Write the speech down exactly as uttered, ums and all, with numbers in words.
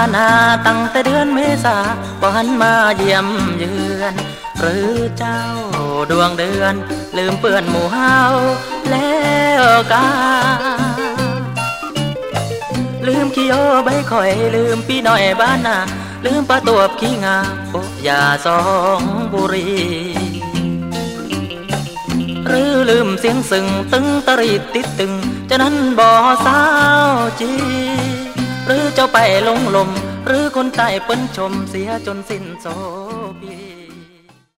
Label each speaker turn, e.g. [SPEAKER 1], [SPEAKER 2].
[SPEAKER 1] นาตั้งแต่เดือนเมษาบ่หันมาเยี่ยมเยือนหรือเจ้าดวงเดือนลืมเปื้อนหมู่เฮาแล้วกาลืมขี้โยใบข่อยลืมพี่น้อยบ้านนาลืมปลาตวบขี้งาโอ้ยาสองบุรีหรือลืมเสียงสึงตึงตรีดติดตึงจะนั้นบ่สาวจีหรือเจ้าไปลงลมหรือคนใต้เปิ้นชมเสียจนสิ้นโสพี